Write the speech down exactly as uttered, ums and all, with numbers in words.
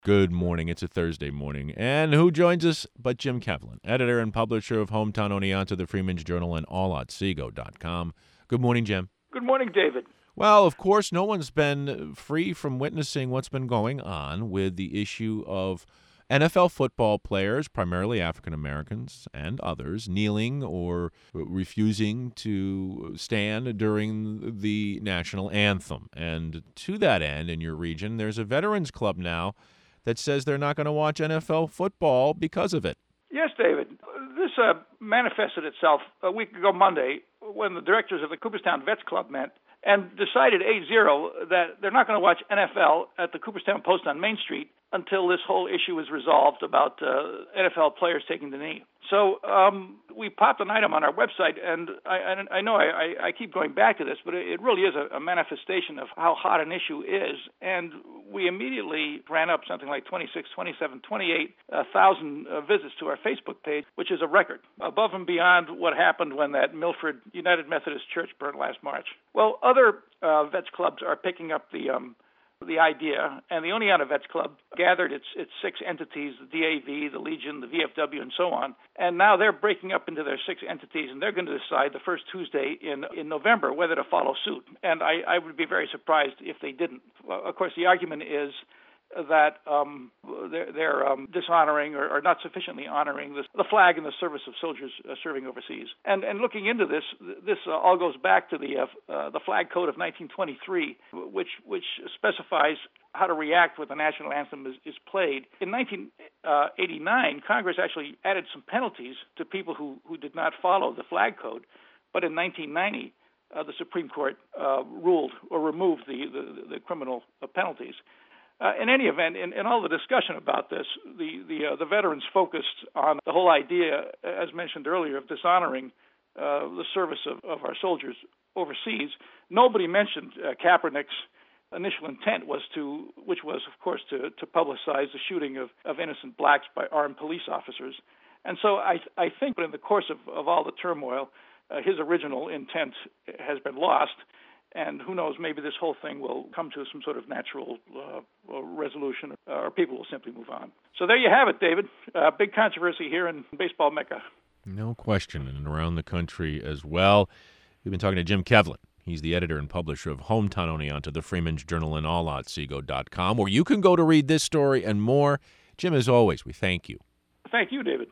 Good morning. It's a Thursday morning. And who joins us but Jim Kevlin, editor and publisher of Hometown Oneonta, the Freeman's Journal, and all otsego dot com. Good morning, Jim. Good morning, David. Well, of course, no one's been free from witnessing what's been going on with the issue of N F L football players, primarily African Americans and others, kneeling or refusing to stand during the national anthem. And to that end, in your region, there's a veterans club now that says they're not going to watch N F L football because of it. Yes, David. This uh, manifested itself a week ago Monday when the directors of the Cooperstown Vets Club met and decided eight zero that they're not going to watch N F L at the Cooperstown Post on Main Street until this whole issue is resolved about uh, N F L players taking the knee. So um, we popped an item on our website, and I, I know I, I keep going back to this, but it really is a, a manifestation of how hot an issue is. And we immediately ran up something like twenty-six, twenty-seven, twenty-eight thousand uh, visits to our Facebook page, which is a record, above and beyond what happened when that Milford United Methodist Church burned last March. Well, other uh, vets clubs are picking up the um, the idea, and the Oneonta Vets Club gathered its its six entities, the D A V, the Legion, the V F W, and so on, and now they're breaking up into their six entities, and they're going to decide the first Tuesday in in November whether to follow suit. And I, I would be very surprised if they didn't. Well, of course, the argument is that um, they're, they're um, dishonoring or, or not sufficiently honoring this, the flag and the service of soldiers uh, serving overseas. And and looking into this, this uh, all goes back to the uh, uh, the Flag Code of nineteen twenty-three, which which specifies how to react when the national anthem is, is played. In nineteen eighty-nine, Congress actually added some penalties to people who, who did not follow the Flag Code, but in nineteen ninety, uh, the Supreme Court uh, ruled or removed the, the, the criminal uh, penalties. Uh, in any event, in, in all the discussion about this, the the, uh, the veterans focused on the whole idea, as mentioned earlier, of dishonoring uh, the service of, of our soldiers overseas. Nobody mentioned uh, Kaepernick's initial intent was to, which was, of course, to, to publicize the shooting of, of innocent blacks by armed police officers. And so I I think in the course of, of all the turmoil, uh, his original intent has been lost. And who knows, maybe this whole thing will come to some sort of natural uh, resolution, or people will simply move on. So there you have it, David. Uh, big controversy here in baseball Mecca. No question, and around the country as well. We've been talking to Jim Kevlin. He's the editor and publisher of Hometown Oneonta, the Freeman's Journal, and all otsego dot com, where you can go to read this story and more. Jim, as always, we thank you. Thank you, David.